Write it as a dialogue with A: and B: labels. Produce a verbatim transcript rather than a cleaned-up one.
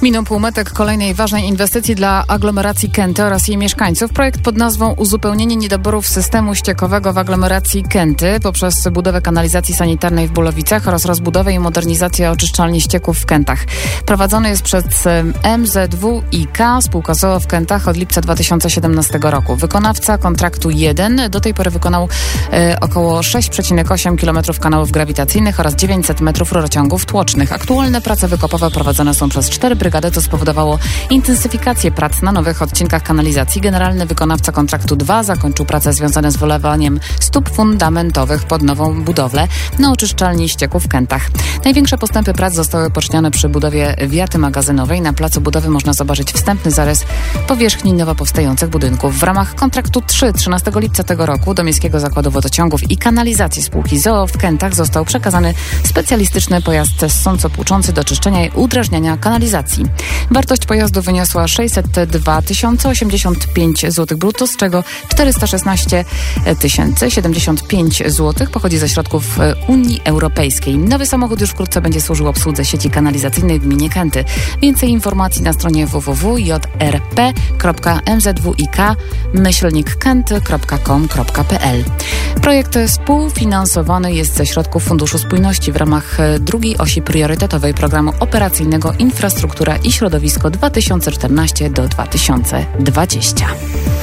A: Minął półmetek kolejnej ważnej inwestycji dla aglomeracji Kęty oraz jej mieszkańców. Projekt pod nazwą Uzupełnienie niedoborów systemu ściekowego w aglomeracji Kęty poprzez budowę kanalizacji sanitarnej w Bulowicach oraz rozbudowę i modernizację oczyszczalni ścieków w Kętach. Prowadzony jest przez M Z W I K, spółka z o o w Kętach od lipca dwa tysiące siedemnastego roku. Wykonawca kontraktu jeden do tej pory wykonał e, około sześć przecinek osiem kilometrów kanałów grawitacyjnych oraz dziewięćset metrów rurociągów tłocznych. Aktualne prace wykopowe prowadzone są przez cztery brygady, co spowodowało intensyfikację prac na nowych odcinkach kanalizacji. Generalny wykonawca kontraktu dwa zakończył prace związane z wylewaniem stóp fundamentowych pod nową budowlę na oczyszczalni ścieków w Kętach. Największe postępy prac zostały poczynione przy budowie wiaty magazynowej. Na placu budowy można zobaczyć wstępny zarys powierzchni nowo powstających budynków. W ramach kontraktu trzy trzynastego lipca tego roku do Miejskiego Zakładu Wodociągów i Kanalizacji spółki z o o w Kętach został przekazany specjalistyczny pojazd ssąco-płuczący do czyszczenia i udrażniania kanalizacji. Wartość pojazdu wyniosła sześćset dwa tysiące osiemdziesiąt pięć złotych brutto, z czego czterysta szesnaście tysięcy siedemdziesiąt pięć złotych pochodzi ze środków Unii Europejskiej. Nowy samochód już wkrótce będzie służył obsłudze sieci kanalizacyjnej w gminie Kęty. Więcej informacji na stronie w w w kropka j r p kropka m z w i k myślnik kenty kropka com kropka p l. Projekt współfinansowany jest ze środków Funduszu Spójności w ramach drugiej osi priorytetowej programu operacyjnego Infrastruktura i Środowisko dwa tysiące czternaście do dwa tysiące dwadzieścia.